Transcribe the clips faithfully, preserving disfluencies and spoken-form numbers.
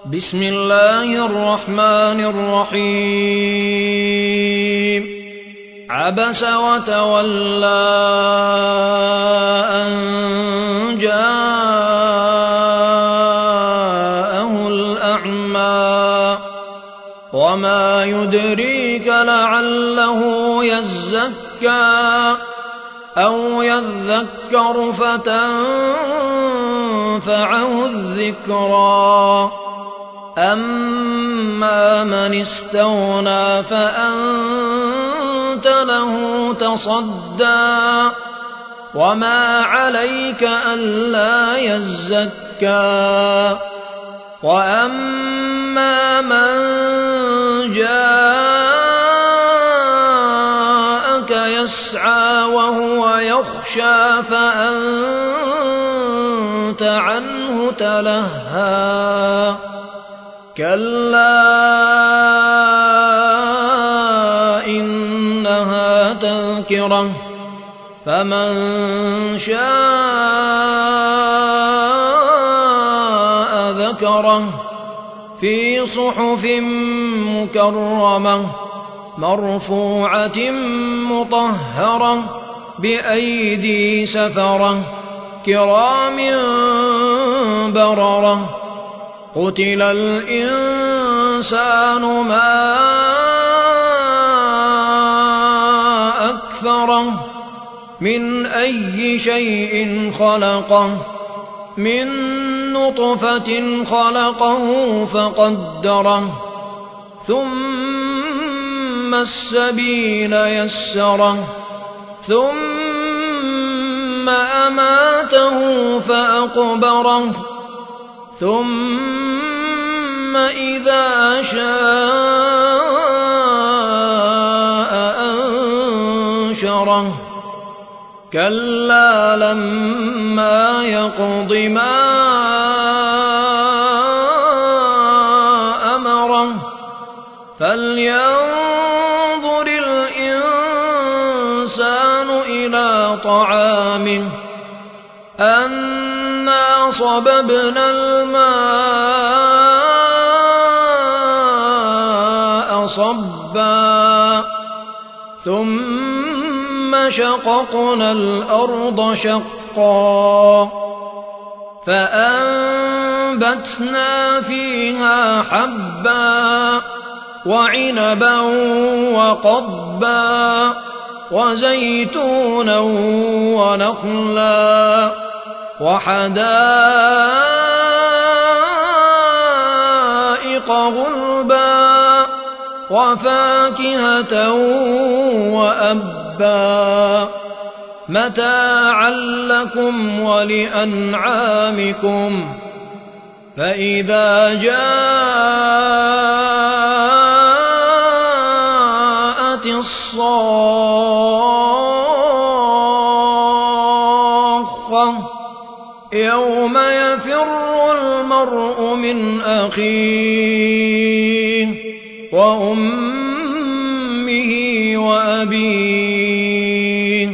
بسم الله الرحمن الرحيم عبس وتولى أن جاءه الأعمى وما يدريك لعله يزكى أو يذكر فتنفعه الذكرى أما من استغنى فأنت له تصدى وما عليك ألا يزكى وأما من جاءك يسعى وهو يخشى فأنت عنه تلهى كلا إنها تذكرة فمن شاء ذكره في صحف مكرمة مرفوعة مطهرة بأيدي سفرة كرام بررة قتل الإنسان ما أكفره من أي شيء خلقه من نطفة خلقه فقدره ثم السبيل يسره ثم أماته فأقبره ثم إذا شاء أنشره كلا لما يقض ما أمره فلينظر الإنسان إلى طعامه أنا صببنا الماء صبا ثم شققنا الأرض شقا فأنبتنا فيها حبا وعنبا وقضبا وزيتونا ونخلا وحدائق غلبا وفاكهة وأبا متاعا لكم ولأنعامكم فإذا جاءت الصاخة يوم يفر المرء من أخيه وأمه وأبيه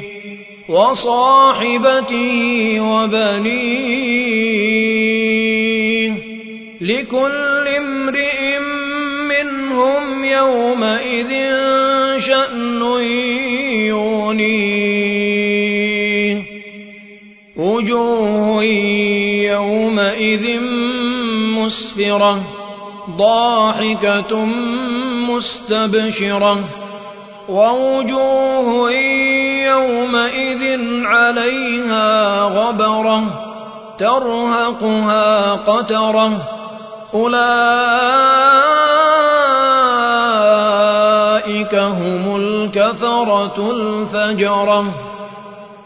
وصاحبته وبنيه لكل امرئ منهم يومئذ شأن يغنيه وجوه يومئذ مسفرة ضاحكة مستبشرة ووجوه يومئذ عليها غبرة ترهقها قترة أولئك هم الكفرة الفجرة.